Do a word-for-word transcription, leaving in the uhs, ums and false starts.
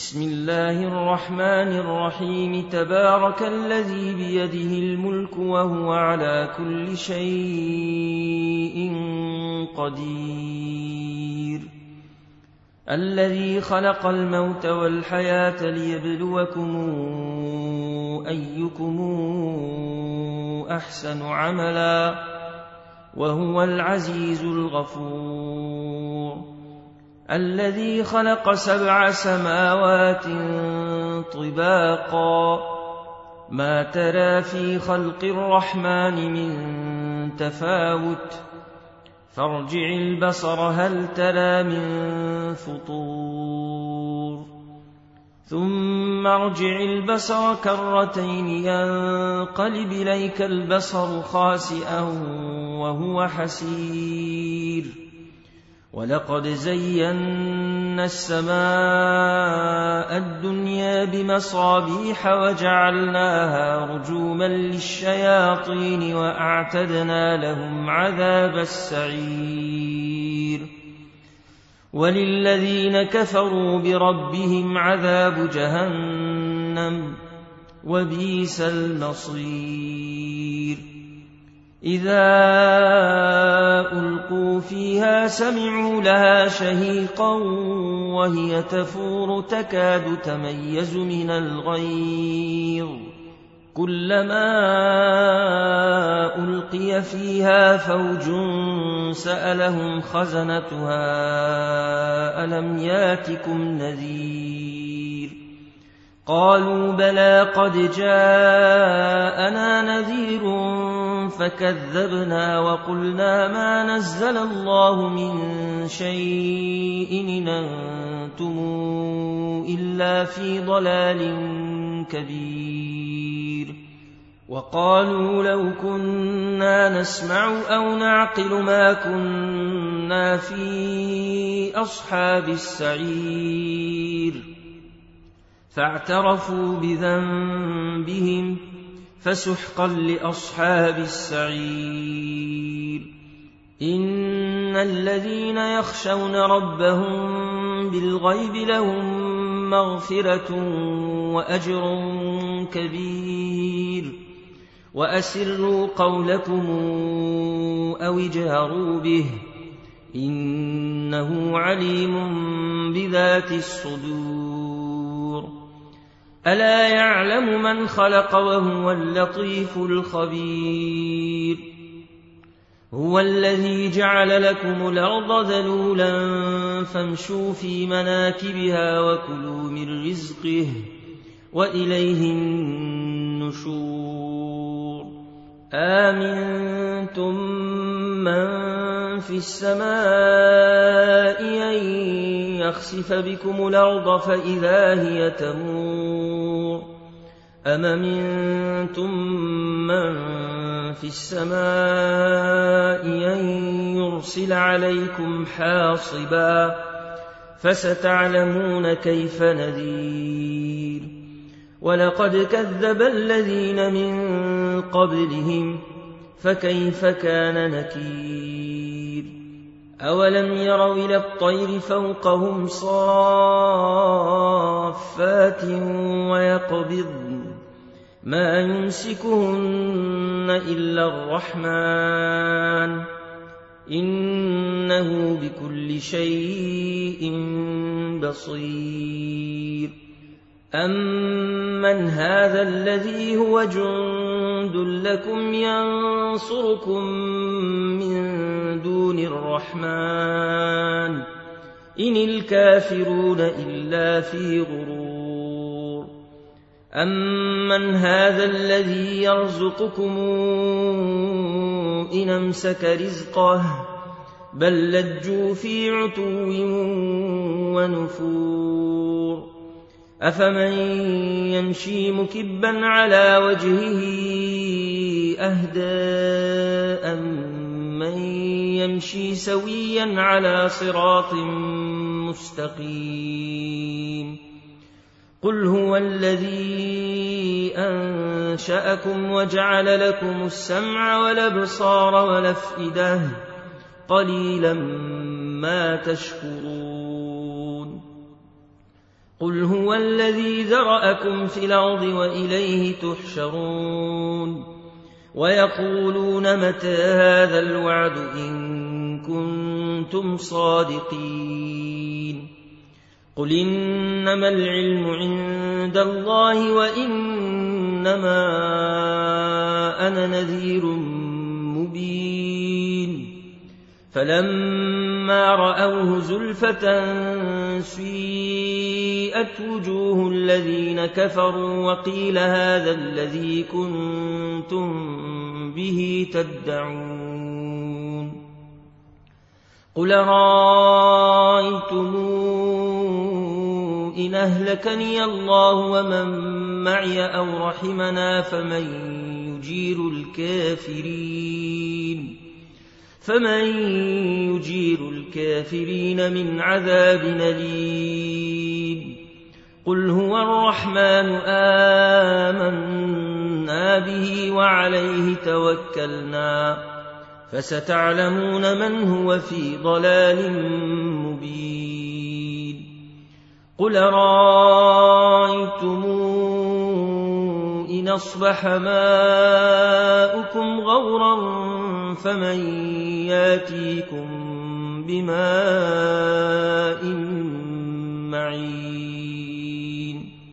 بسم الله الرحمن الرحيم تبارك الذي بيده الملك وهو على كل شيء قدير الذي خلق الموت والحياة ليبلوكم أيكم أحسن عملا وهو العزيز الغفور الذي خلق سبع سماوات طباقا ما ترى في خلق الرحمن من تفاوت فارجع البصر هل ترى من فطور ثم ارجع البصر كرتين ينقلب إليك البصر خاسئا وهو حسير ولقد زينا السماء الدنيا بمصابيح وجعلناها رجوما للشياطين وأعتدنا لهم عذاب السعير وللذين كفروا بربهم عذاب جهنم وبئس المصير إذا ألقوا فيها سمعوا لها شهيقا وهي تفور تكاد تميز من الغيظ كلما ألقي فيها فوج سألهم خزنتها ألم ياتكم نذير قالوا بلى قد جاءنا نذير فكذبنا وقلنا ما نزل الله من شيء إن أنتم إلا في ضلال كبير وقالوا لو كنا نسمع أو نعقل ما كنا في أصحاب السعير فاعترفوا بذنبهم فسحقا لأصحاب السعير إن الذين يخشون ربهم بالغيب لهم مغفرة وأجر كبير وأسروا قولكم أو اجهروا به إنه عليم بذات الصدور ألا يعلم من خلق وهو اللطيف الخبير هو الذي جعل لكم الأرض ذلولا فامشوا في مناكبها وكلوا من رزقه وإليه النشور آمنتم من في السماء أن يخسف بكم الأرض فإذا هي تمور أم أمنتم من في السماء أن يرسل عليكم حاصبا فستعلمون كيف نذير ولقد كذب الذين من قبلهم فكيف كان نكير أولم يروا إلى الطير فوقهم صافات ويقبضن ما يمسكهن إلا الرحمن إنه بكل شيء بصير أمن هذا الذي هو جند لكم ينصركم من دون الرحمن إن الكافرون إلا في غرور أمن هذا الذي يرزقكم إن أمسك رزقه بل لجوا في عتو ونفور أفمن يمشي مكبا على وجهه أهدى أمن يمشي سويا على صراط مستقيم قل هو الذي أنشأكم وجعل لكم السمع والأبصار والأفئدة قليلا ما تشكرون قل هو الذي ذرأكم في الأرض وإليه تحشرون ويقولون متى هذا الوعد إن كنتم صادقين قل إنما العلم عند الله وإنما أنا نذير مبين فلما رأوه زلفة سيئت وجوه الذين كفروا وقيل هذا الذي كنتم به تدعون قل رأيتم إن أهلكني الله ومن معي أو رحمنا فمن يجير الكافرين فمن يجير الكافرين من عذاب أليم قل هو الرحمن آمنا به وعليه توكلنا فستعلمون من هو في ضلال مبين قل رأيتم إن أصبح ماؤكم غورا فمن ياتيكم بماء معين